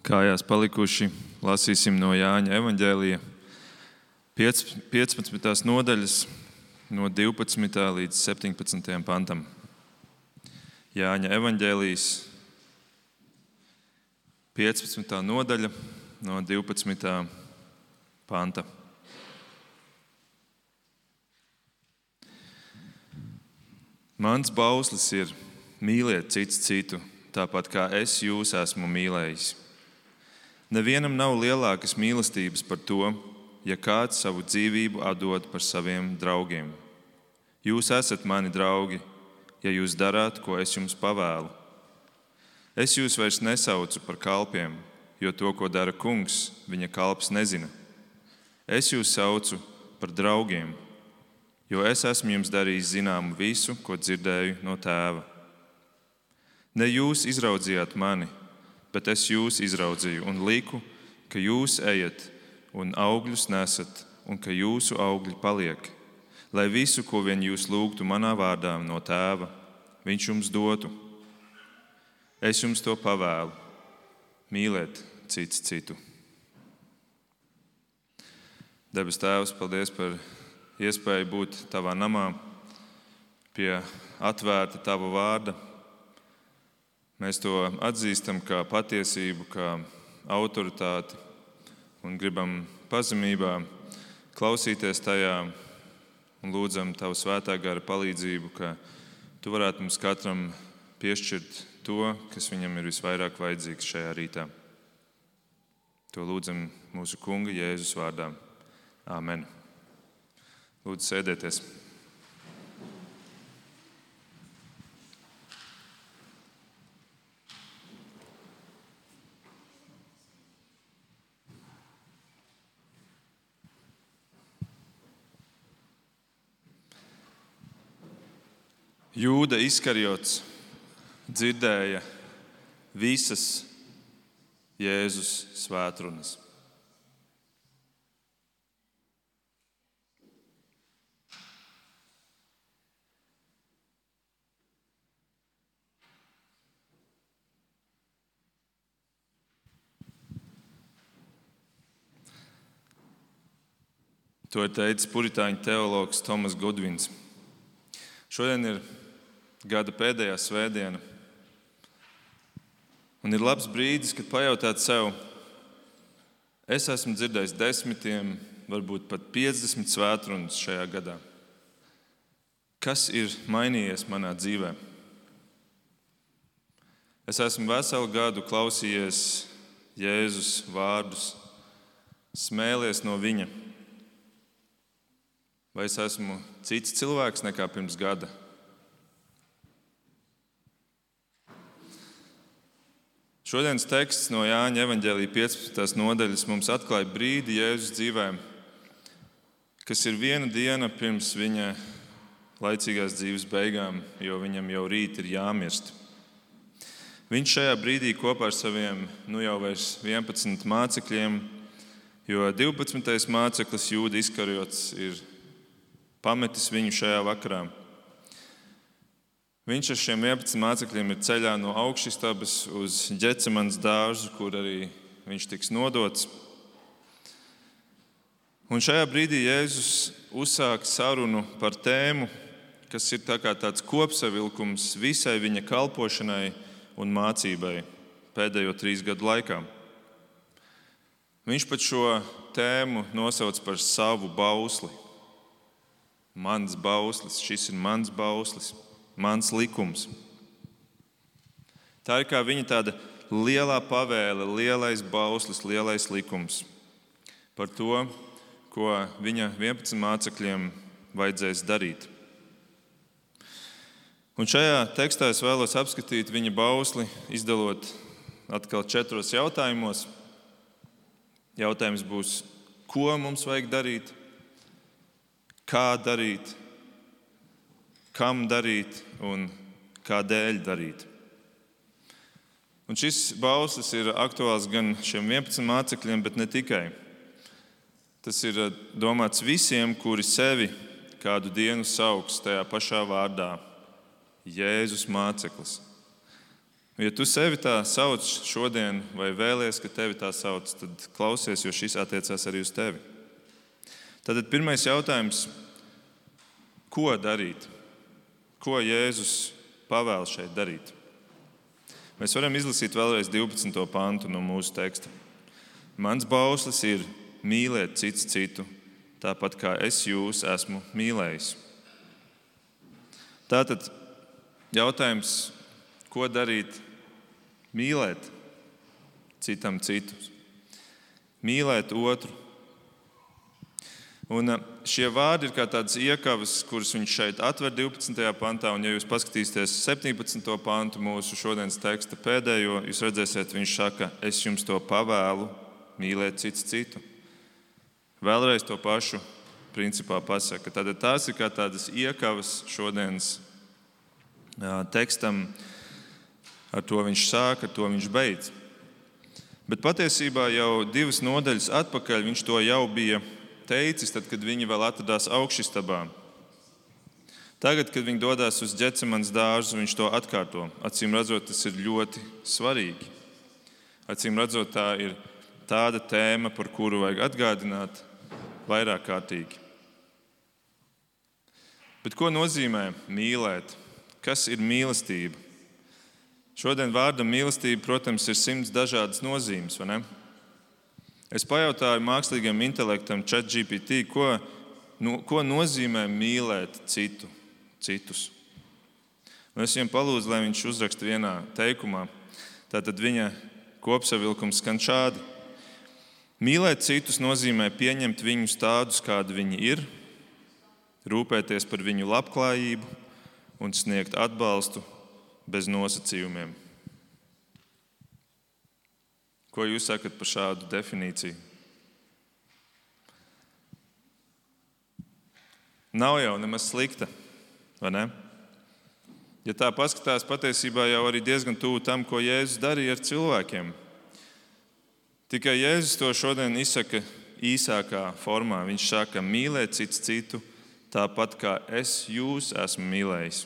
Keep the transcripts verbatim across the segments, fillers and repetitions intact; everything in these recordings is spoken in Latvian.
Kājās palikuši, lasīsim no Jāņa evaņģēlija piecpadsmitās nodaļas no divpadsmitā līdz septiņpadsmitajam pantam. Jāņa evaņģēlijs piecpadsmitā nodaļa no divpadsmitā panta. Mans bauslis ir mīliet cits citu, tāpat kā es jūs esmu mīlējis. Nevienam nav lielākas mīlestības par to, ja kāds savu dzīvību atdod par saviem draugiem. Jūs esat mani draugi, ja jūs darāt, ko es jums pavēlu. Es jūs vairs nesaucu par kalpiem, jo to, ko dara kungs, viņa kalps nezina. Es jūs saucu par draugiem, jo es esmu jums darījis zināmu visu, ko dzirdēju no tēva. Ne jūs izraudzījāt mani, bet es jūs izraudzīju un liku, ka jūs ejat un augļus nesat un ka jūsu augļi paliek, lai visu, ko vien jūs lūgtu manā vārdā no tēva, viņš jums dotu. Es jums to pavēlu, mīliet cits citu. Debes Tēvs, paldies par iespēju būt tavā namā, pie atvērta tava vārda. Mēs to atzīstam kā patiesību, kā autoritāti un gribam pazemībā klausīties tajā un lūdzam tavu svētā gara palīdzību, ka tu varētu mums katram piešķirt to, kas viņam ir visvairāk vajadzīgs šajā rītā. To lūdzam mūsu Kunga Jēzus vārdā. Āmen. Lūdzu, sēdieties. Jūda Iskariots dzirdēja visas Jēzus svētrunas. To ir teicis puritāņu teologs Tomas Gudvins. Šodien ir gada pēdējā svētdiena. Un ir labs brīdis, kad pajautāt sev, es esmu dzirdējis desmitiem, varbūt pat piecdesmit svētrunas šajā gadā. Kas ir mainījies manā dzīvē? Es esmu veselu gadu klausījies Jēzus vārdus, smēlies no viņa. Vai es esmu cits cilvēks nekā pirms gada? Šodienas teksts no Jāņa evaņģēlija piecpadsmitās nodaļas mums atklāja brīdi Jēzus dzīvē, kas ir viena diena pirms viņa laicīgās dzīves beigām, jo viņam jau rīt ir jāmirst. Viņš šajā brīdī kopā ar saviem nu jau vairs vienpadsmit mācekļiem, jo divpadsmitais māceklis Jūda Iskariots ir pametis viņu šajā vakarā. Viņš ar šiem vienpadsmit mācekļiem ir ceļā no augšistabas uz Ģecemanas dārzu, kur arī viņš tiks nodots. Un šajā brīdī Jēzus uzsāk sarunu par tēmu, kas ir tā kā tāds kopsavilkums visai viņa kalpošanai un mācībai pēdējo trīs gadu laikā. Viņš pat šo tēmu nosauc par savu bausli. Mans bauslis, šis ir mans bauslis, mans likums. Tā ir kā viņa tāda lielā pavēle, lielais bauslis, lielais likums par to, ko viņa vienpadsmit mācekļiem vajadzēs darīt. Un šajā tekstā es vēlos apskatīt viņa bausli, izdalot atkal četros jautājumos. Jautājums būs, ko mums vajag darīt? Kā darīt, kam darīt un kādēļ darīt. Un šis bauslis ir aktuāls gan šiem vienpadsmit mācekļiem, bet ne tikai. Tas ir domāts visiem, kuri sevi kādu dienu sauks tajā pašā vārdā – Jēzus māceklis. Ja tu sevi tā sauc šodien, vai vēlies, ka tevi tā sauc, tad klausies, jo šis attiecās arī uz tevi. Tātad pirmais jautājums, ko darīt? Ko Jēzus pavēl šeit darīt? Mēs varam izlasīt vēlreiz divpadsmito pantu no mūsu teksta. Mans bauslis ir mīlēt cits citu, tāpat kā es jūs esmu mīlējis. Tātad jautājums, ko darīt? Mīlēt citam citus. Mīlēt otru. Un šie vārdi ir kā tādas iekavas, kuras viņš šeit atver divpadsmitajā pantā, un ja jūs paskatīsieties septiņpadsmito pantu mūsu šodienas teksta pēdējo, jūs redzēsiet, viņš saka, es jums to pavēlu, mīlēt cits citu. Vēlreiz to pašu principā pasaka. Tātad tās ir kā tādas iekavas šodienas tekstam, ar to viņš sāk, ar to viņš beidz. Bet patiesībā jau divas nodaļas atpakaļ viņš to jau bija teicis, tad, kad viņi vēl atradās augšistabā. Tagad, kad viņi dodas uz Ģetsemanes dārzu, viņš to atkārto. Acīm redzot, tas ir ļoti svarīgi. Acīm redzot, tā ir tāda tēma, par kuru vajag atgādināt vairāk kārtīgi. Bet ko nozīmē mīlēt? Kas ir mīlestība? Šodien vārdam mīlestība, protams, ir simts dažādas nozīmes, vai ne? Es pajautāju mākslīgam intelektam ChatGPT, ko, no, ko nozīmē mīlēt citu, citus. Un es viņam palūdzu, lai viņš uzraksta vienā teikumā. Tātad viņa kopsavilkums skan šādi. Mīlēt citus nozīmē pieņemt viņus tādus, kādi viņi ir, rūpēties par viņu labklājību un sniegt atbalstu bez nosacījumiem. Ko jūs sakat par šādu definīciju? Nav jau nemaz slikta, vai ne? Ja tā paskatās, patiesībā jau arī diezgan tuvu tam, ko Jēzus darīja ar cilvēkiem. Tikai Jēzus to šodien izsaka īsākā formā. Viņš saka, mīlēt cits citu, tāpat kā es jūs esmu mīlējis.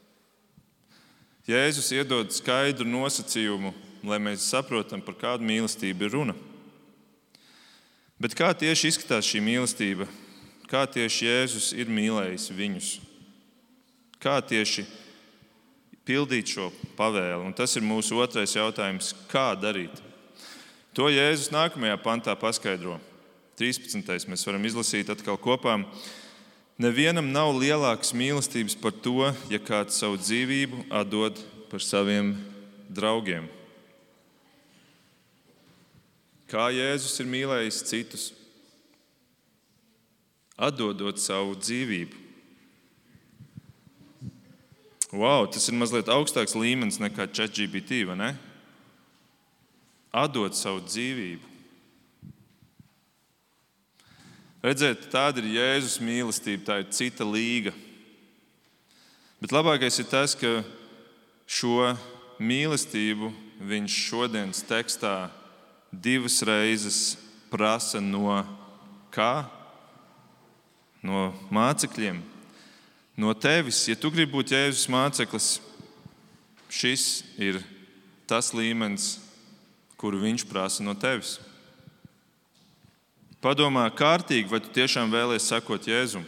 Jēzus iedod skaidru nosacījumu, lai mēs saprotam, par kādu mīlestību ir runa. Bet kā tieši izskatās šī mīlestība? Kā tieši Jēzus ir mīlējis viņus? Kā tieši pildīt šo pavēli? Un tas ir mūsu otrais jautājums, kā darīt? To Jēzus nākamajā pantā paskaidro. trīspadsmitais mēs varam izlasīt atkal kopā. Nevienam nav lielākas mīlestības par to, ja kāds savu dzīvību atdod par saviem draugiem. Kā Jēzus ir mīlējis citus? Atdodot savu dzīvību. Wow, tas ir mazliet augstāks līmenis nekā ChatGPT, vai ne? Atdot savu dzīvību. Redzēt, tāda ir Jēzus mīlestība, tā ir cita līga. Bet labākais ir tas, ka šo mīlestību viņš šodienas tekstā divas reizes prasa no kā? No mācekļiem, no tevis. Ja tu gribi būt Jēzus māceklis, šis ir tas līmenis, kuru viņš prasa no tevis. Padomā kārtīgi, vai tu tiešām vēlies sekot Jēzum.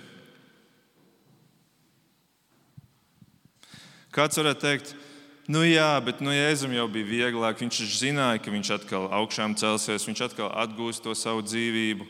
Kāds varētu teikt, nu jā, bet nu Jēzum jau bija vieglāk, viņš zināja, ka viņš atkal augšām celsies, viņš atkal atgūs to savu dzīvību.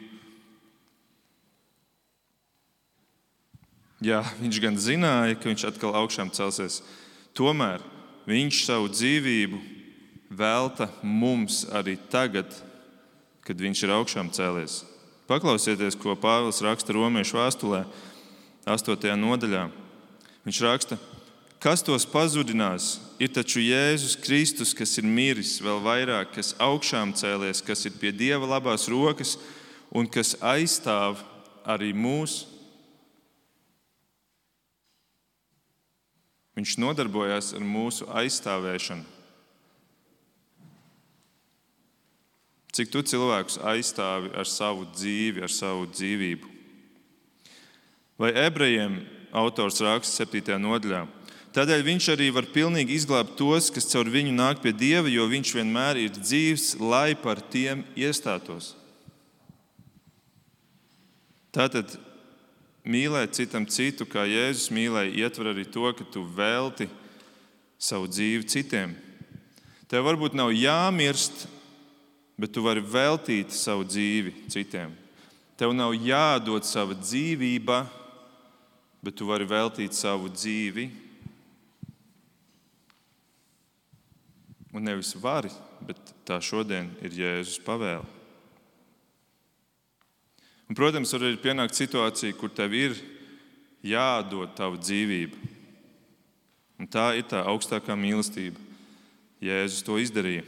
Jā, viņš gan zināja, ka viņš atkal augšām celsies. Tomēr viņš savu dzīvību velta mums arī tagad, kad viņš ir augšām cēlies. Paklausieties, ko Pāvils raksta Romiešu vēstulē, astotajā nodaļā. Viņš raksta, kas tos pazudinās, ir taču Jēzus Kristus, kas ir miris, vēl vairāk, kas augšām cēlies, kas ir pie Dieva labās rokas un kas aizstāv arī mūs. Viņš nodarbojās ar mūsu aizstāvēšanu. Cik tu cilvēkus aizstāvi ar savu dzīvi, ar savu dzīvību? Vai ebrejiem autors raksta septītajā nodaļā? Tādēļ viņš arī var pilnīgi izglābt tos, kas caur viņu nāk pie Dieva, jo viņš vienmēr ir dzīvs, lai par tiem iestātos. Tātad mīlēt citam citu, kā Jēzus mīlēja, ietver arī to, ka tu velti savu dzīvi citiem. Tev varbūt nav jāmirst, bet tu vari veltīt savu dzīvi citiem. Tev nav jādod sava dzīvība, bet tu vari veltīt savu dzīvi. Un nevis vari, bet tā šodien ir Jēzus pavēle. Un, protams, var arī pienākt situācija, kur tev ir jādod tava dzīvība. Un tā ir tā augstākā mīlestība. Jēzus to izdarīja.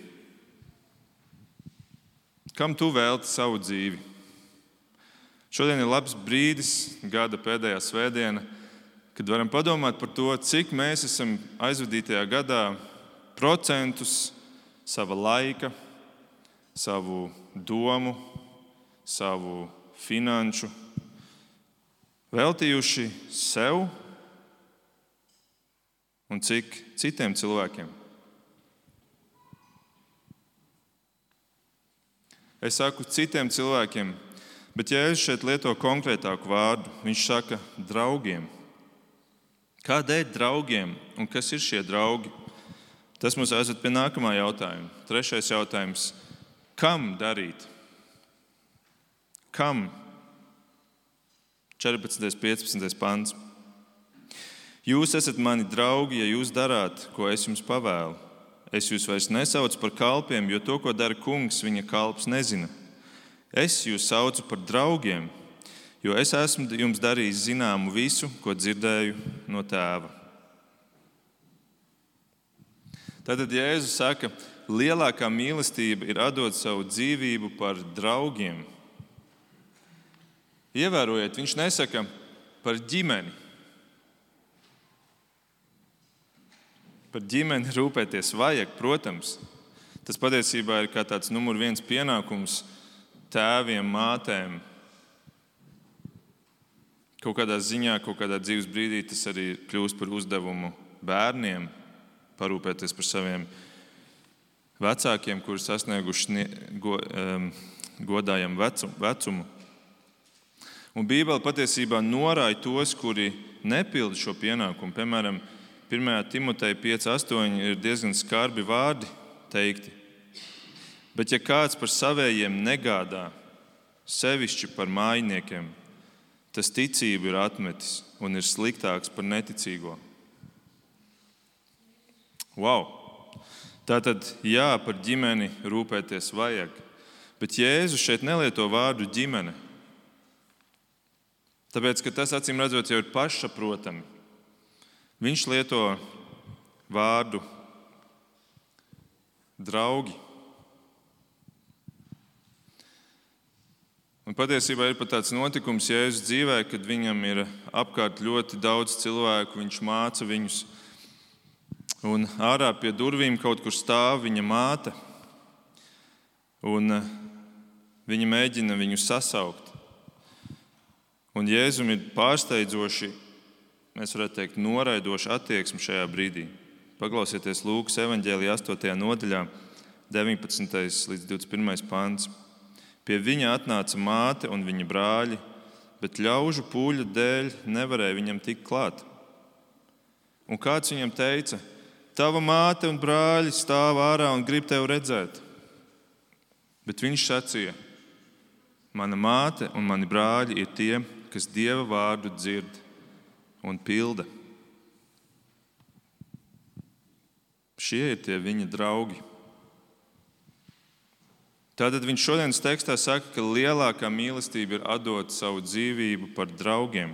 Kam tu velti savu dzīvi? Šodien ir labs brīdis, gada pēdējā svētdiena, kad varam padomāt par to, cik mēs esam aizvadītajā gadā procentus sava laika, savu domu, savu finanšu veltījuši sev un cik citiem cilvēkiem. Es saku citiem cilvēkiem, bet Jēzus šeit lieto konkrētāku vārdu. Viņš saka draugiem. Kādēļ draugiem un kas ir šie draugi? Tas mums aizved pie nākamā jautājuma. Trešais jautājums. Kam darīt? Kam? četrpadsmitais piecpadsmitais pants. Jūs esat mani draugi, ja jūs darāt, ko es jums pavēlu. Es jūs vairs nesaucu par kalpiem, jo to, ko dara kungs, viņa kalps nezina. Es jūs saucu par draugiem, jo es esmu jums darījis zināmu visu, ko dzirdēju no tēva. Tātad Jēzus saka, lielākā mīlestība ir atdot savu dzīvību par draugiem. Ievērojiet, viņš nesaka par ģimeni. Par ģimeni rūpēties vajag, protams. Tas patiesībā ir kā tāds numur viens pienākums tēviem, mātēm. Kaut kādā ziņā, kaut kādā dzīves brīdī tas arī kļūst par uzdevumu bērniem, parūpēties par saviem vecākiem, kuri sasnieguši godājamu vecumu. Un Bībele patiesībā norāda tos, kuri nepilda šo pienākumu. Piemēram, pirmajā Timoteja pieci astoņi ir diezgan skarbi vārdi teikti. Bet ja kāds par savējiem negādā, sevišķi par mājiniekiem, tas ticību ir atmetis un ir sliktāks par neticīgo. Wow! Tātad, jā, par ģimeni rūpēties vajag, bet Jēzus šeit nelieto vārdu ģimene. Tāpēc, ka tas acīm redzot jau ir pašsaprotami. Viņš lieto vārdu draugi. Un patiesībā ir pat tāds notikums Jēzus dzīvē, kad viņam ir apkārt ļoti daudz cilvēku, viņš māca viņus. Un ārā pie durvīm kaut kur stāv viņa māte. Un viņa mēģina viņu sasaukt. Un Jēzum ir pārsteidzoši, mēs varētu teikt, noraidoša attieksme šajā brīdī. Paklausieties Lūkas evaņģēlijā astotajā nodaļā, deviņpadsmitais līdz divdesmit pirmais pants. Pie viņa atnāca māte un viņa brāļi, bet ļaužu pūļu dēļ nevarēja viņam tikt klāt. Un kāds viņam teica, tava māte un brāļi stāv ārā un grib tevi redzēt. Bet viņš sacīja, mana māte un mani brāļi ir tie, kas Dieva vārdu dzird un pilda. Šie ir tie viņa draugi. Tātad viņš šodienas tekstā saka, ka lielākā mīlestība ir atdot savu dzīvību par draugiem.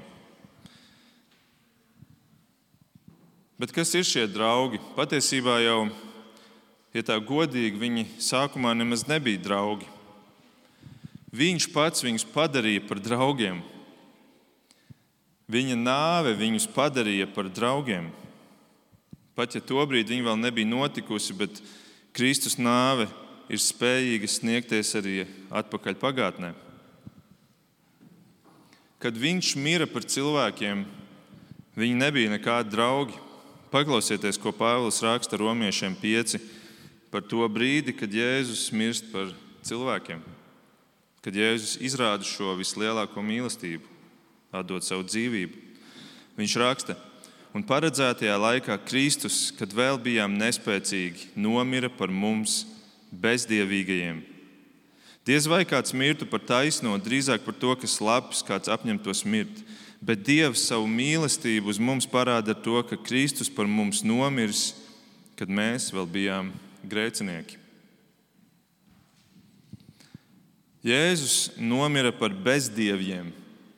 Bet kas ir šie draugi? Patiesībā jau, ja tā godīgi, viņi sākumā nemaz nebija draugi. Viņš pats viņus padarīja par draugiem. Viņa nāve viņus padarīja par draugiem. Pat ja tobrīd viņa vēl nebija notikusi, bet Kristus nāve ir spējīga sniegties arī atpakaļ pagātnē. Kad viņš mira par cilvēkiem, viņi nebija nekādi draugi. Paklausieties, ko Pāvils raksta Romiešiem pieci par to brīdi, kad Jēzus mirst par cilvēkiem, kad Jēzus izrāda šo vislielāko mīlestību, atdod savu dzīvību. Viņš raksta: un paredzētajā laikā Kristus, kad vēl bijām nespēcīgi, nomira par mums bezdievīgajiem. Diez vai kāds mirtu par taisno, drīzāk par to, kas labs, kāds apņemtos mirt. Bet Dievs savu mīlestību uz mums parāda ar to, ka Kristus par mums nomirs, kad mēs vēl bijām grēcinieki. Jēzus nomira par bezdieviem.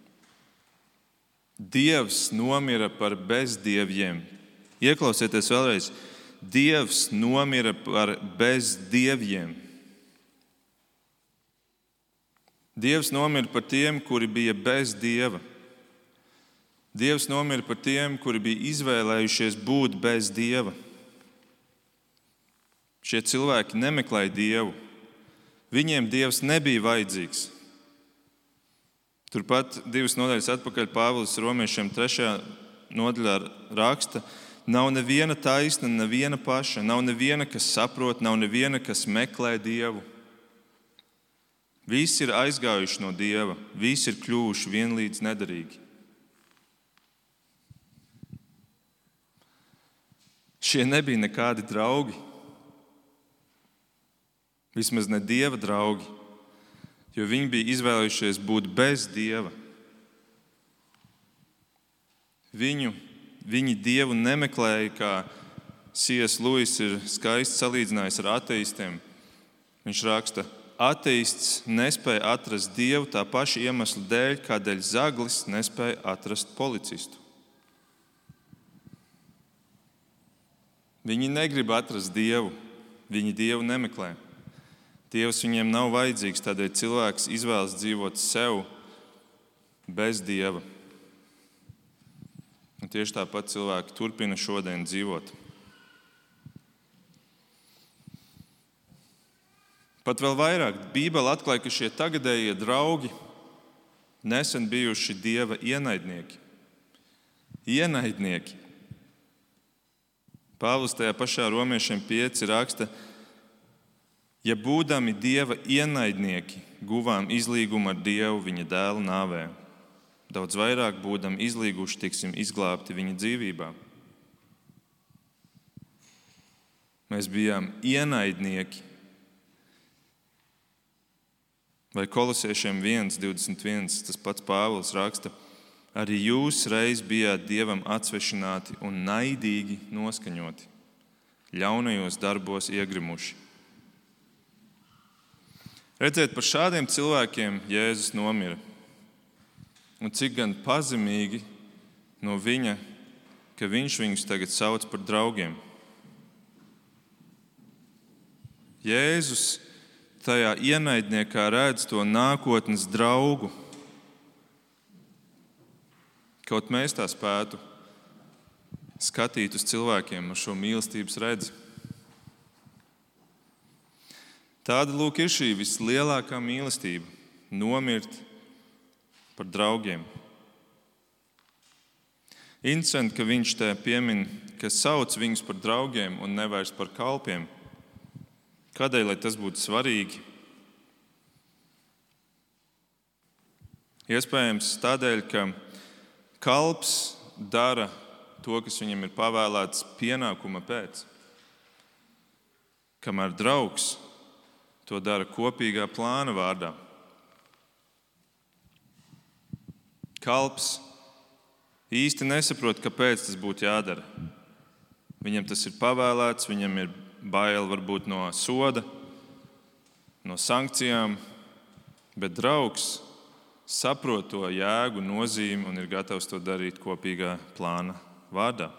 Dievs nomira par bezdieviem. Ieklausieties vēlreiz. Dievs nomira par bezdieviem. Dievs nomira par tiem, kuri bija bez Dieva. Dievs nomira par tiem, kuri bija izvēlējušies būt bez Dieva. Šie cilvēki nemeklēja Dievu. Viņiem Dievs nebija vajadzīgs. Turpat divas nodaļas atpakaļ Pāvils Romiešiem trešajā nodaļā raksta: nav neviena taisna, neviena paša, nav neviena, kas saprot, nav neviena, kas meklē Dievu. Visi ir aizgājuši no Dieva, visi ir kļuvuši vienlīdz nederīgi. Šie nebija nekādi draugi. Vismaz ne Dieva draugi, jo viņi bija izvēlējušies būt bez Dieva. Viņu, viņi Dievu nemeklēja, kā C S Lewis ir skaisti salīdzinājis ar ateistiem. Viņš raksta: ateists nespēja atrast Dievu tā paša iemesla dēļ, kādēļ zaglis nespēja atrast policistu. Viņi negrib atrast Dievu, viņi Dievu nemeklē. Dievs viņiem nav vajadzīgs, tādēļ cilvēks izvēlas dzīvot sev bez Dieva. Un tieši tāpat cilvēki turpina šodien dzīvot. Pat vēl vairāk, Bībele atklāja, ka šie tagadējie draugi nesen bijuši Dieva ienaidnieki. Ienaidnieki. Pāvils tajā pašā Romiešiem pieci raksta: ja būdami Dieva ienaidnieki, guvām izlīgumu ar Dievu viņa dēla nāvē, daudz vairāk būdami izlīguši, tiksim izglābti viņa dzīvībā. Mēs bijām ienaidnieki. Vai Kolosiešiem viens divdesmit viens, tas pats Pāvils raksta: arī jūs reiz bijāt Dievam atsvešināti un naidīgi noskaņoti, ļaunajos darbos iegrimuši. Redzēt, par šādiem cilvēkiem Jēzus nomira. Un cik gan pazemīgi no viņa, ka viņš viņus tagad sauc par draugiem. Jēzus tajā ienaidniekā redz to nākotnes draugu. Kaut mēs tā spētu skatīt uz cilvēkiem ar šo mīlestības redzi. Tāda lūk ir šī vislielākā mīlestība – nomirt par draugiem. Interesanti, ka viņš te piemin, ka sauc viņus par draugiem un nevairs par kalpiem. Kādēļ, lai tas būtu svarīgi? Iespējams tādēļ, ka kalps dara to, kas viņam ir pavēlēts pienākuma pēc. Kamēr draugs to dara kopīgā plāna vārdā. Kalps īsti nesaprot, kāpēc tas būtu jādara. Viņam tas ir pavēlēts, viņam ir bail varbūt no soda, no sankcijām, bet draugs saprot to jēgu, nozīmi un ir gatavs to darīt kopīgā plāna vārdā.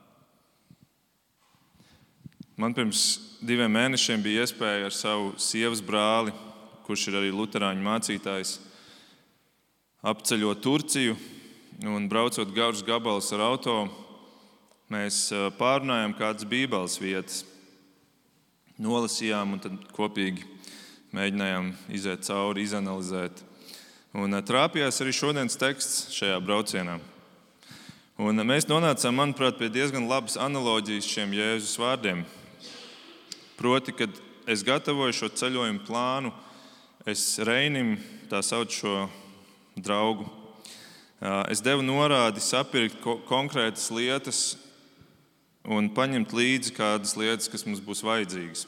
Man pirms diviem mēnešiem bija iespēja ar savu sievas brāli, kurš ir arī luterāņu mācītājs, apceļot Turciju un braucot garus gabalus ar auto, mēs pārrunājām kādas Bībeles vietas. Nolasījām un tad kopīgi mēģinājām iziet cauri, izanalizēt. Un trāpījās arī šodienas teksts šajā braucienā. Un mēs nonācām, manuprāt, pie diezgan labas analoģijas šiem Jēzus vārdiem. Proti, kad es gatavoju šo ceļojumu plānu, es Reinim, tā sauc šo draugu, es devu norādi sapirkt ko- konkrētas lietas un paņemt līdzi kādas lietas, kas mums būs vajadzīgas.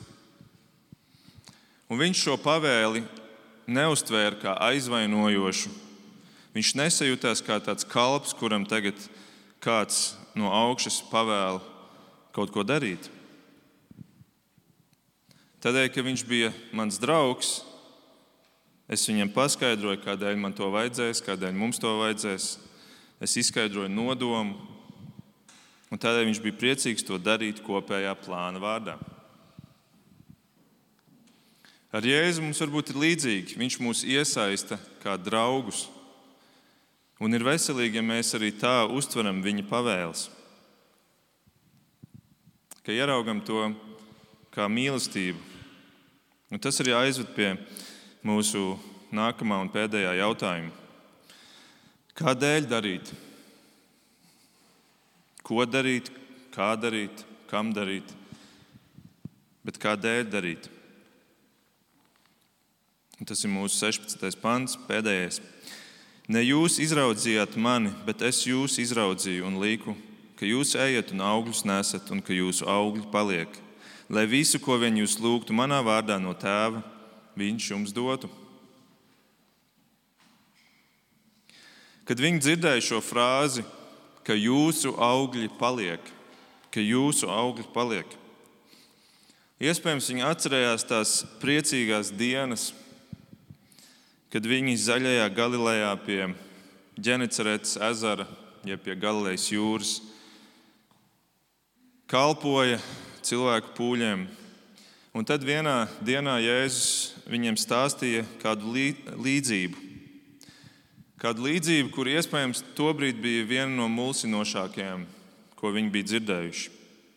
Un viņš šo pavēli neuztvēra kā aizvainojošu. Viņš nesajūtās kā tāds kalps, kuram tagad kāds no augšas pavēla kaut ko darīt. Tādēļ, ka viņš bija mans draugs, es viņam paskaidroju, kādēļ man to vajadzēs, kādēļ mums to vajadzēs. Es izskaidroju nodomu, un tādēļ viņš bija priecīgs to darīt kopējā plāna vārdā. Ar Jēzu mums varbūt ir līdzīgi. Viņš mūs iesaista kā draugus. Un ir veselīgi, ja mēs arī tā uztveram viņa pavēles. Ka ieraugam to kā mīlestību. Un tas arī aizved pie mūsu nākamā un pēdējā jautājuma. Kādēļ darīt? Ko darīt? Kā darīt? Kam darīt? Bet kādēļ darīt? Un tas ir mūsu sešpadsmitais pants, pēdējais. Ne jūs izraudzījāt mani, bet es jūs izraudzīju un liku, ka jūs ejat un augļus nesat un ka jūsu augļi paliek, lai visu, ko vien jūs lūgtu manā vārdā no Tēva, viņš jums dotu. Kad viņi dzirdēja šo frāzi, ka jūsu augļi paliek, ka jūsu augļi paliek, iespējams, viņi atcerējās tās priecīgās dienas, kad viņi zaļajā Galilejā pie Ģenecaretes ezera, jeb pie Galilejas jūras, kalpoja cilvēku pūļiem. Un tad vienā dienā Jēzus viņiem stāstīja kādu līdzību. Kādu līdzību, kur iespējams tobrīd bija viena no mulsinošākajām, ko viņi bija dzirdējuši.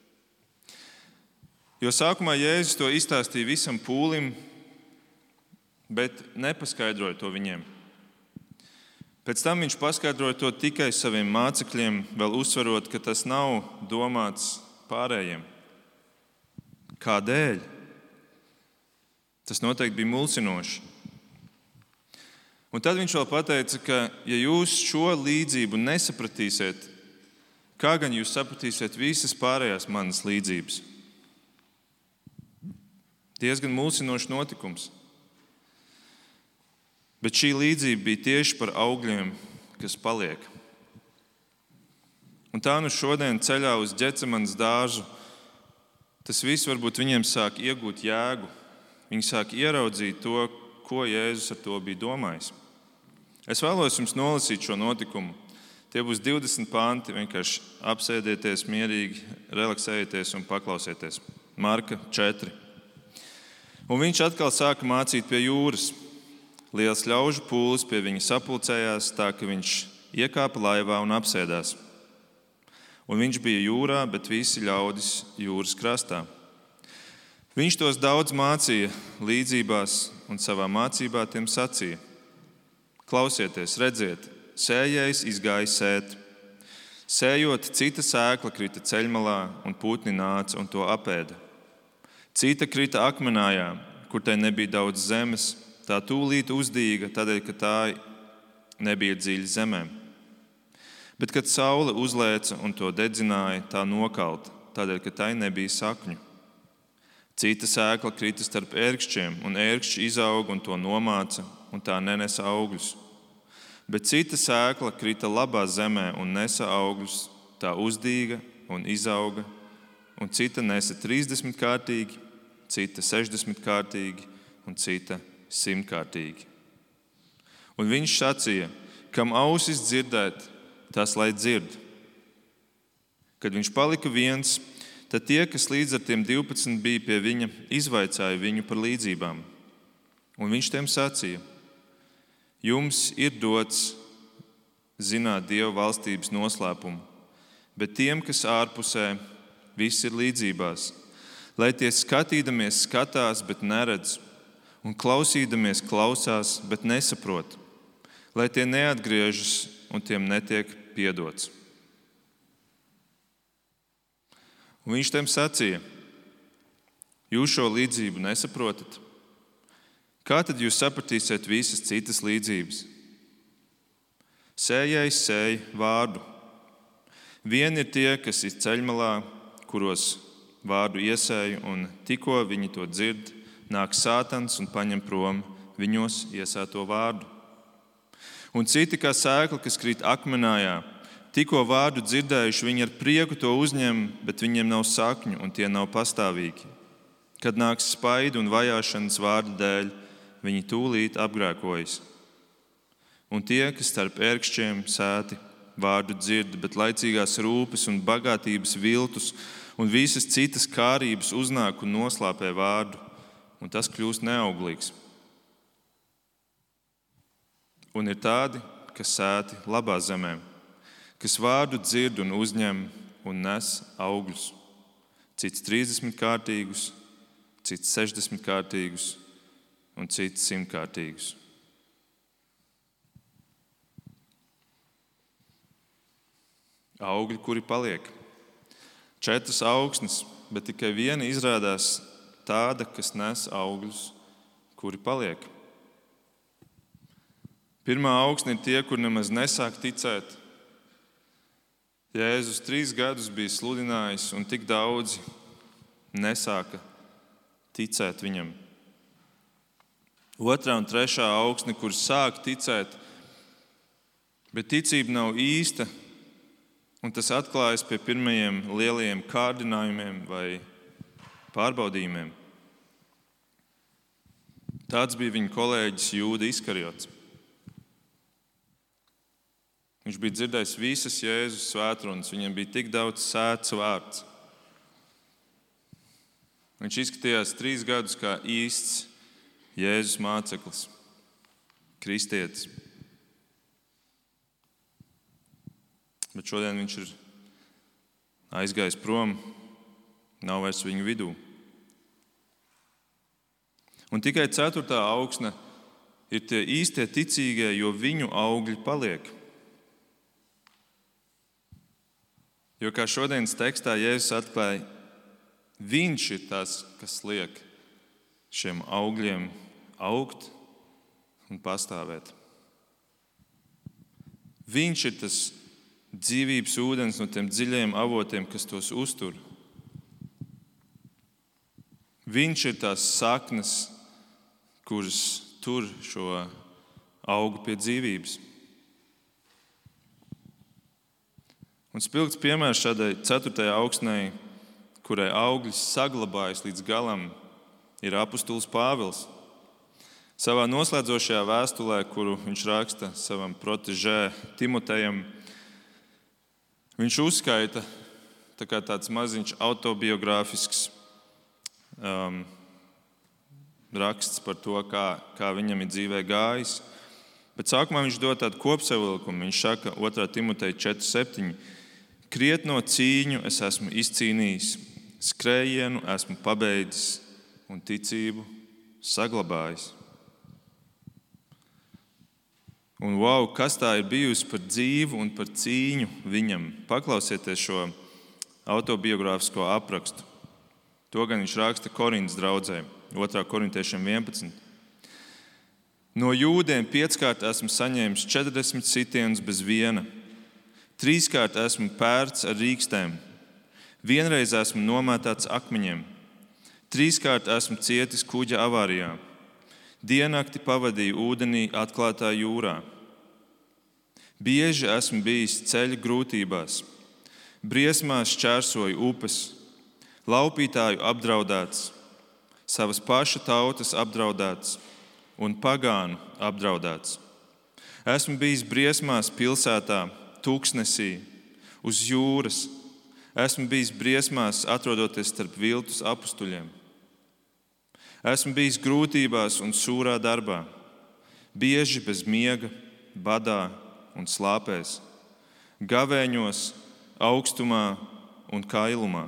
Jo sākumā Jēzus to izstāstīja visam pūlim, bet nepaskaidroja to viņiem. Pēc tam viņš paskaidroja to tikai saviem mācekļiem, vēl uzsverot, ka tas nav domāts pārējiem. Kādēļ? Tas noteikti bija mulsinoši. Un tad viņš vēl pateica, ka ja jūs šo līdzību nesapratīsiet, kā gan jūs sapratīsiet visas pārējās manas līdzības? Diezgan mulsinošs notikums. Bet šī līdzība bija tieši par augļiem, kas paliek. Un tā nu šodien ceļā uz Ģecemanes dārzu, tas viss varbūt viņiem sāk iegūt jēgu. Viņi sāk ieraudzīt to, ko Jēzus ar to bija domājis. Es vēlos jums nolasīt šo notikumu. Tie būs divdesmit panti, vienkārši apsēdieties mierīgi, relaksējieties un paklausieties. Marka četri. Un viņš atkal sāka mācīt pie jūras. Liels ļaužu pūlis pie viņa sapulcējās, tā ka viņš iekāpa laivā un apsēdās. Un viņš bija jūrā, bet visi ļaudis jūras krastā. Viņš tos daudz mācīja līdzībās un savā mācībā tiem sacīja: Klausieties, redziet, sējējs izgāja sēt. Sējot, cita sēkla krita ceļmalā, un putni nāca un to apēda. Cita krita akmenājā, kur tai nebija daudz zemes. Tā tūlīt uzdīga, tādēļ, ka tā nebija dziļa zemē. Bet, kad saule uzlēca un to dedzināja, tā nokalta, tādēļ, ka tai nebija sakņu. Cita sēkla krita starp ērkšķiem, un ērkšķi izauga un to nomāca, un tā nenesa augļus. Bet cita sēkla krita labā zemē un nesa augļus, tā uzdīga un izauga, un cita nesa trīsdesmit kārtīgi, cita sešdesmit kārtīgi un cita simtkārtīgi. Un viņš sacīja: kam ausis dzirdēt, tas lai dzird. Kad viņš palika viens, tad tie, kas līdz ar tiem divpadsmit bija pie viņa, izvaicāja viņu par līdzībām. Un viņš tiem sacīja: jums ir dots zināt Dieva valstības noslēpumu, bet tiem, kas ārpusē, viss ir līdzībās, lai tie skatīdamies skatās, bet neredz, un klausīdamies klausās, bet nesaprot, lai tie neatgriežas un tiem netiek piedots. Un viņš tiem sacīja: jūs šo līdzību nesaprotat? Kā tad jūs sapratīsiet visas citas līdzības? Sējējs sēj vārdu. Vieni ir tie, kas ir ceļmalā, kuros vārdu iesēju, un tikko viņi to dzird, nāk Sātans un paņem prom viņos iesēto vārdu. Un citi kā sēkla, kas krīt akmenājā, tikko vārdu dzirdējuši, viņi ar prieku to uzņem, bet viņiem nav sakņu un tie nav pastāvīgi. Kad nāks spaidi un vajāšanas vārdu dēļ, viņi tūlīt apgrēkojas. Un tie, kas starp ērkšķiem sēti, vārdu dzird, bet laicīgās rūpes un bagātības viltus un visas citas kārības uznāk un noslāpē vārdu, un tas kļūst neauglīgs. Un ir tādi, kas sēti labā zemē, kas vārdu dzird un uzņem un nes augļus. Cits trīsdesmit kārtīgus, cits sešdesmit kārtīgus un cits simt kārtīgus. Augļi, kuri paliek. Četras augsnes, bet tikai viena izrādās tāda, kas nes augļus, kuri paliek. Pirmā augsne ir tie, kur nemaz nesāk ticēt. Jēzus trīs gadus bija sludinājis, un tik daudzi nesāka ticēt viņam. Otrā un trešā augsne, kur sāk ticēt, bet ticība nav īsta, un tas atklājas pie pirmajiem lielajiem kārdinājumiem vai pārbaudījumiem. Tāds bija viņa kolēģis Jūda Iskariots. Viņš bija dzirdējis visas Jēzus svētrunas, viņam bija tik daudz sēts vārds. Viņš izskatījās trīs gadus kā īsts Jēzus māceklis, kristietis. Bet šodien viņš ir aizgājis prom, nav vairs viņu vidū. Un tikai ceturtā augsne ir tie īstie ticīgie, jo viņu augļi paliek. Jo kā šodienas tekstā Jēzus atklāja, viņš ir tas, kas liek šiem augļiem augt un pastāvēt. Viņš ir tas dzīvības ūdens no tiem dziļajiem avotiem, kas tos uztur. Viņš ir tās saknes, kuras tur šo augu pie dzīvības. Un spilgts piemērs šādai ceturtajai augsnei, kurai augļi saglabājas līdz galam, ir apustulis Pāvils. Savā noslēdzošajā vēstulē, kuru viņš raksta savam protežē Timotejam, viņš uzskaita tā kā tāds maziņš autobiogrāfisks um, raksts par to, kā, kā viņam ir dzīvē gājis. Bet sākumā viņš dod tādu kopsavilkumu. Viņš saka otrā Timoteja četri septiņi. Krietno cīņu es esmu izcīnījis, skrējienu esmu pabeidzis un ticību saglabājis. Un wow, kas tā ir bijusi par dzīvu un par cīņu viņam? Paklausieties šo autobiogrāfisko aprakstu. To gan viņš raksta Korintas draudzē, otrā korintiešiem vienpadsmit. No jūdiem pieckārt esmu saņēmis četrdesmit sitienus bez viena. Trīskārt esmu pērts ar rīkstēm. Vienreiz esmu nomētāts akmeņiem. Trīskārt esmu cietis kuģa avārijā. Diennakti pavadīju ūdenī atklātā jūrā. Bieži esmu bijis ceļa grūtībās. Briesmās šķērsoju upes. Laupītāju apdraudēts. Savas paša tautas apdraudēts. Un pagānu apdraudēts. Esmu bijis briesmās pilsētā, tūkstnesī, uz jūras. Esmu bijis briesmās, atrodoties starp viltus apustuļiem. Esmu bijis grūtībās un sūrā darbā, bieži bez miega, badā un slāpēs, gavēņos, augstumā un kailumā.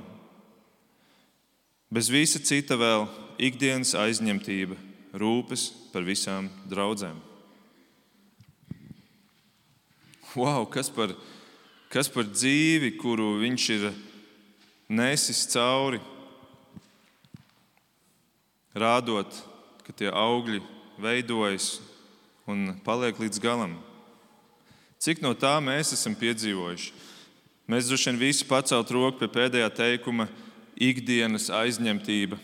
Bez visa cita vēl ikdienas aizņemtība, rūpes par visām draudzēm. Wow, kas par, kas par dzīvi, kuru viņš ir nesis cauri, rādot, ka tie augļi veidojas un paliek līdz galam. Cik no tā mēs esam piedzīvojuši? Mēs droši vien visi pacelt roku pie pēdējā teikuma - ikdienas aizņemtība.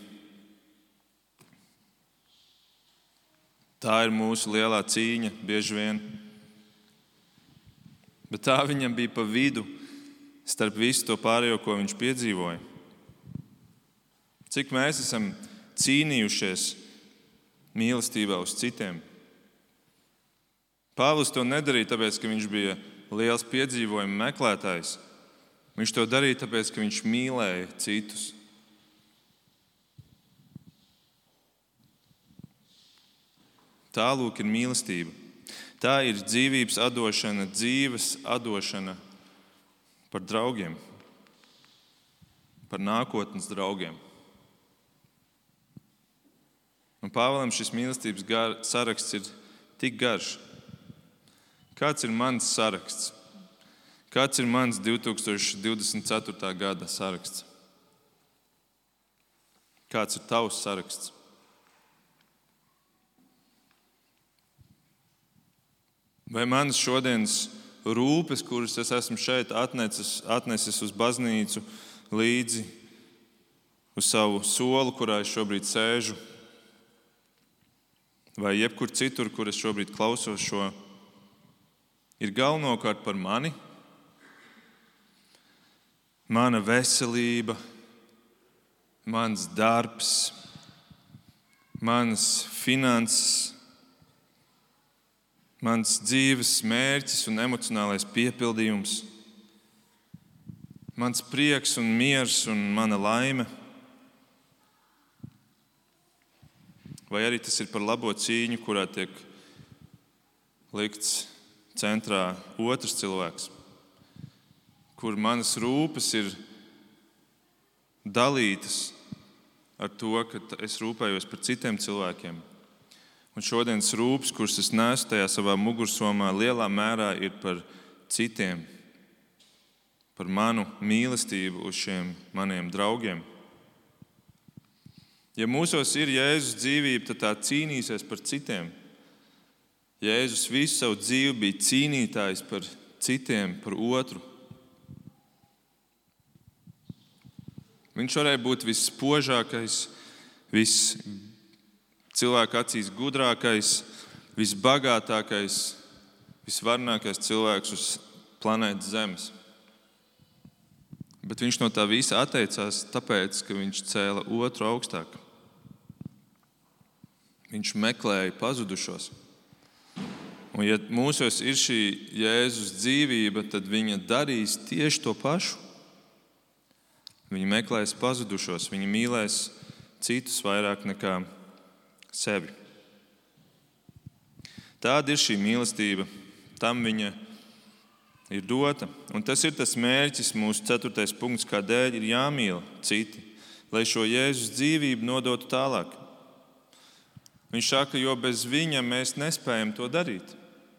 Tā ir mūsu lielā cīņa bieži vien. Bet tā viņam bija pa vidu starp visu to pārējo, ko viņš piedzīvoja. Cik mēs esam cīnījušies mīlestībā uz citiem. Pāvils to nedarīja tāpēc, ka viņš bija liels piedzīvojumu meklētājs. Viņš to darīja tāpēc, ka viņš mīlēja citus. Tā lūk ir mīlestība. Tā ir dzīvības atdošana, dzīves atdošana par draugiem, par nākotnes draugiem. Un Pāvilam šis mīlestības gar, saraksts ir tik garš. Kāds ir mans saraksts? Kāds ir mans divi tūkstoši divdesmit ceturtā gada saraksts? Kāds ir tavs saraksts? Vai manas šodienas rūpes, kuras es esmu šeit atnesis, atnesis uz baznīcu, līdzi uz savu soli, kurā es šobrīd sēžu, vai jebkur citur, kur es šobrīd klausos šo, ir galvenokārt par mani, mana veselība, mans darbs, manas finanses, mans dzīves mērķis un emocionālais piepildījums, mans prieks un miers un mana laime? Vai arī tas ir par labo cīņu, kurā tiek likts centrā otrs cilvēks, kur manas rūpes ir dalītas ar to, ka es rūpējos par citiem cilvēkiem. Un šodienas rūpes, kuras es nesu tajā savā mugursomā, lielā mērā ir par citiem, par manu mīlestību uz šiem maniem draugiem. Ja mūsos ir Jēzus dzīvība, tad tā cīnīsies par citiem. Jēzus visu savu dzīvi bija cīnītājs par citiem, par otru. Viņš varēja būt visspožākais, viss cilvēka acīs gudrākais, visbagātākais, visvarnākais cilvēks uz planētas Zemes. Bet viņš no tā visa atteicās, tāpēc, ka viņš cēla otru augstāk. Viņš meklēja pazudušos. Un ja mūsos ir šī Jēzus dzīvība, tad viņa darīs tieši to pašu. Viņa meklēs pazudušos, viņa mīlēs citus vairāk nekā sevi. Tāda ir šī mīlestība, tam viņa ir dota. Un tas ir tas mērķis, mūsu ceturtais punkts, kādēļ ir jāmīl citi, lai šo Jēzus dzīvību nodotu tālāk. Viņš saka, jo bez viņa mēs nespējam to darīt.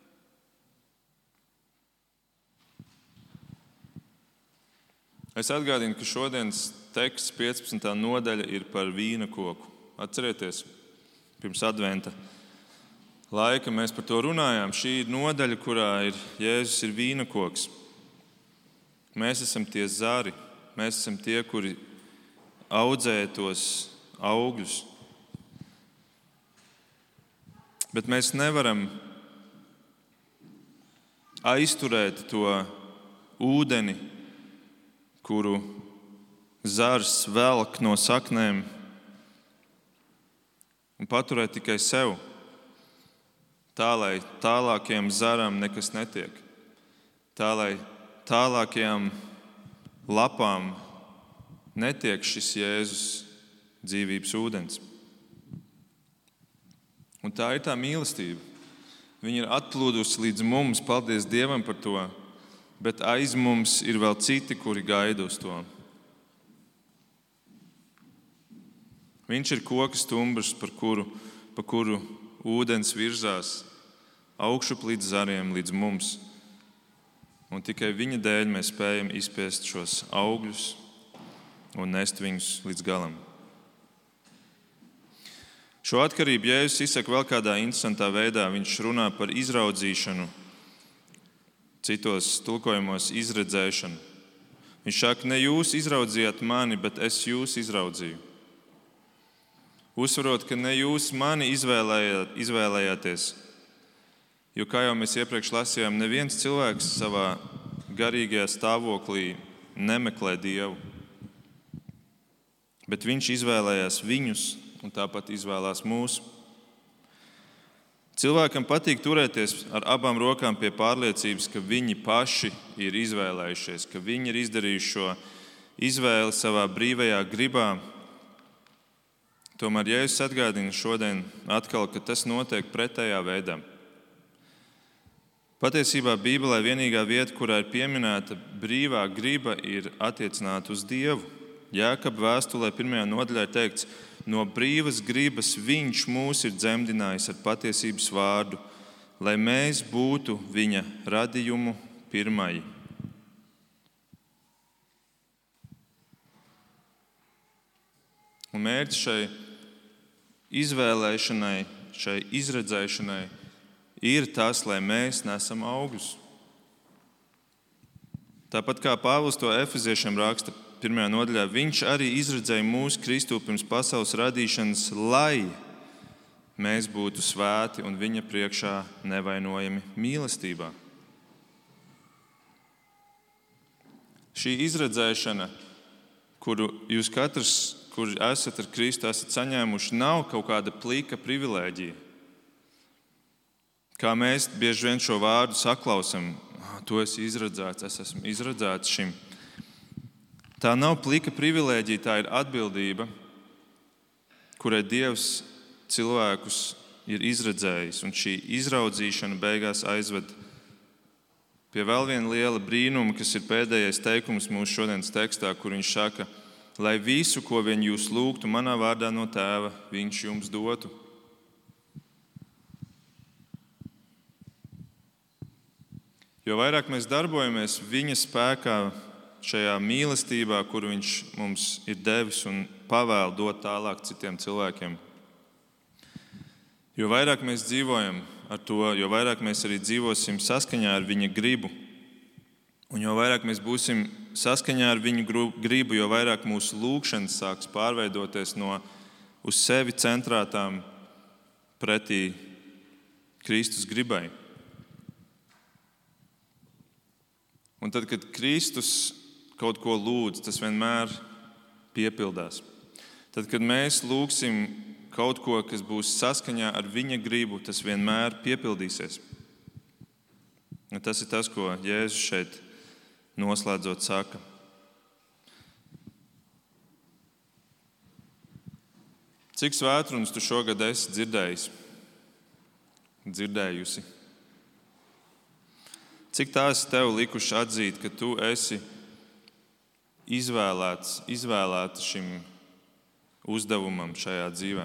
Es atgādinu, ka šodienas teksts piecpadsmitā nodaļa ir par vīna koku. Atcerieties, pirms adventa laika mēs par to runājām. Šī ir nodaļa, kurā ir Jēzus ir vīna koks. Mēs esam tie zari, mēs esam tie, kuri audzē tos augļus. Bet mēs nevaram aizturēt to ūdeni, kuru zars velk no saknēm, un paturēt tikai sev, tā lai tālākajam zaram nekas netiek, tā lai tālākajām lapām netiek šis Jēzus dzīvības ūdens. Un tā ir tā mīlestība. Viņa ir atplūdusi līdz mums, paldies Dievam par to, bet aiz mums ir vēl citi, kuri gaida uz to. Viņš ir koka stumbrs, par kuru, pa kuru ūdens virzās augšup līdz zariem, līdz mums. Un tikai viņa dēļ mēs spējam izspiest šos augļus un nest viņus līdz galam. Šo atkarību Jēzus izsaka vēl kādā interesantā veidā. Viņš runā par izraudzīšanu, citos tulkojumos izredzēšanu. Viņš saka, ne jūs izraudzījāt mani, bet es jūs izraudzīju. Uzsverot, ka ne jūs mani izvēlējāt, izvēlējāties, jo, kā jau mēs iepriekš lasījām, neviens cilvēks savā garīgajā stāvoklī nemeklē Dievu, bet viņš izvēlējās viņus un tāpat izvēlās mūs. Cilvēkam patīk turēties ar abām rokām pie pārliecības, ka viņi paši ir izvēlējušies, ka viņi ir izdarījuši šo izvēli savā brīvajā gribā. Tomēr Jēzus atgādina šodien atkal, ka tas notiek pretējā veidā. Patiesībā Bībelē vienīgā vieta, kurā ir pieminēta brīvā griba, ir attiecināta uz Dievu. Jākaba vēstulē pirmajā nodaļā ir teikts, no brīvas gribas viņš mūs ir dzemdinājis ar patiesības vārdu, lai mēs būtu viņa radījumu pirmai. Un mērķis šai izvēlēšanai, šai izredzēšanai ir tas, lai mēs nesam augļus. Tāpat kā Pāvils to Efeziešiem raksta pirmajā nodaļā, viņš arī izredzēja mūsu Kristu pirms pasaules radīšanas, lai mēs būtu svēti un viņa priekšā nevainojami mīlestībā. Šī izredzēšana, kuru jūs katrs, kur esat ar Kristu, esat saņēmuši, nav kaut kāda plīka privilēģija. Kā mēs bieži vien šo vārdu saklausam, tu esi izredzēts, es esmu izredzēts šim. Tā nav plika privilēģija, tā ir atbildība, kurai Dievs cilvēkus ir izredzējis. Un šī izraudzīšana beigās aizved pie vēl viena liela brīnuma, kas ir pēdējais teikums mūsu šodienas tekstā, kur viņš saka, lai visu, ko vien jūs lūgtu manā vārdā no Tēva, viņš jums dotu. Jo vairāk mēs darbojamies viņa spēkā, šajā mīlestībā, kuru viņš mums ir devis un pavēl dot tālāk citiem cilvēkiem. Jo vairāk mēs dzīvojam ar to, jo vairāk mēs arī dzīvosim saskaņā ar viņa gribu. Un jo vairāk mēs būsim saskaņā ar viņu gribu, jo vairāk mūsu lūgšanas sāks pārveidoties no uz sevi centrētām pretī Kristus gribai. Un tad, kad Kristus kaut ko lūdz, tas vienmēr piepildās. Tad, kad mēs lūgsim kaut ko, kas būs saskaņā ar viņa gribu, tas vienmēr piepildīsies. Un tas ir tas, ko Jēzus šeit noslēdzot saka. Cik svētrunas tu šogad esi dzirdējis, dzirdējusi? Cik tās tev likuši atzīt, ka tu esi izvēlēts, izvēlēta šim uzdevumam šajā dzīvē?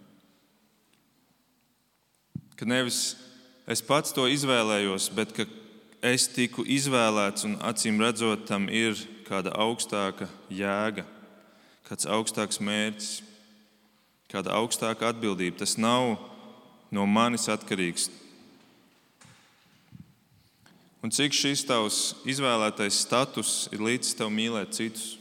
Ka nevis es pats to izvēlējos, bet ka es tiku izvēlēts un acīm redzot, tam ir kāda augstāka jēga, kāds augstāks mērķis, kāda augstāka atbildība. Tas nav no manis atkarīgs. Un cik šis tavs izvēlētais status ir līdz tev mīlēt citus?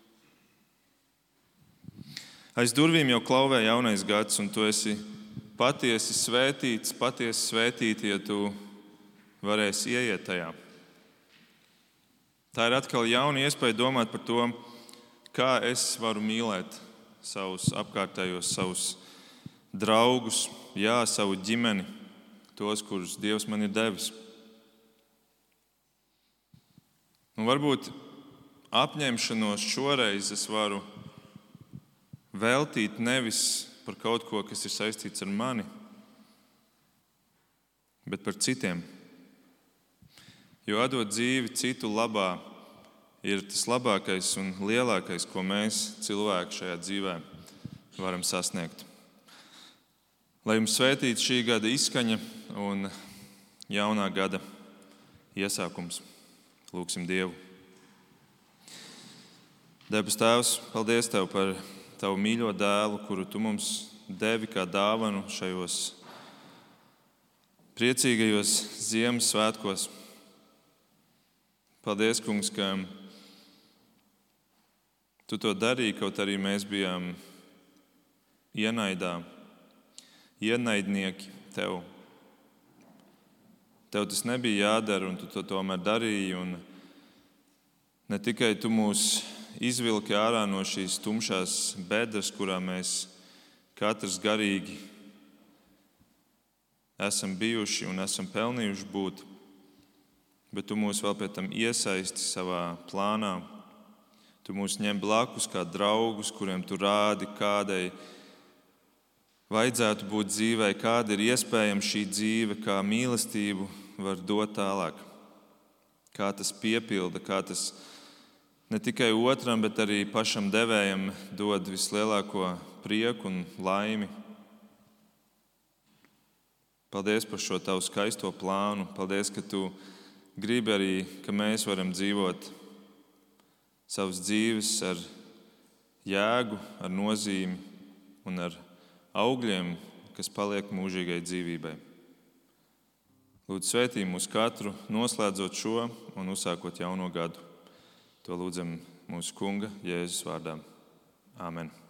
Aiz durvīm jau klauvē jaunais gads, un tu esi patiesi svētīts, patiesi svētīti, ja tu varēsi ieiet tajā. Tā ir atkal jauna iespēja domāt par to, kā es varu mīlēt savus apkārtējos, savus draugus, jā, savu ģimeni, tos, kurus Dievs man ir devis. Un varbūt apņemšanos šoreiz es varu veltīt nevis par kaut ko, kas ir saistīts ar mani, bet par citiem. Jo atdot dzīvi citu labā ir tas labākais un lielākais, ko mēs cilvēki šajā dzīvē varam sasniegt. Lai jums svētītu šī gada izskaņa un jaunā gada iesākums. Lūksim Dievu. Debes Tēvs, paldies Tev par Tavu mīļo dēlu, kuru Tu mums devi kā dāvanu šajos priecīgajos Ziemassvētkos. Paldies, Kungs, ka Tu to darīji, kaut arī mēs bijām ienaidā, ienaidnieki Tev. Tev tas nebija jādara, un Tu to tomēr darīji. Un ne tikai Tu mūs izvilki ārā no šīs tumšās bedres, kurā mēs katrs garīgi esam bijuši un esam pelnījuši būt, bet Tu mūs vēl pēc tam iesaisti savā plānā. Tu mūs ņem blakus kā draugus, kuriem Tu rādi, kādai vajadzētu būt dzīvei, kāda ir iespējama šī dzīve, kā mīlestību var dot tālāk, kā tas piepilda, kā tas ne tikai otram, bet arī pašam devējam dod vislielāko prieku un laimi. Paldies par šo Tavu skaisto plānu. Paldies, ka Tu gribi arī, ka mēs varam dzīvot savas dzīves ar jēgu, ar nozīmi un ar augļiem, kas paliek mūžīgai dzīvībai. Lūdzu, svētī mūs katru, noslēdzot šo un uzsākot jauno gadu. To lūdzam mūsu Kunga Jēzus vārdā. Āmen.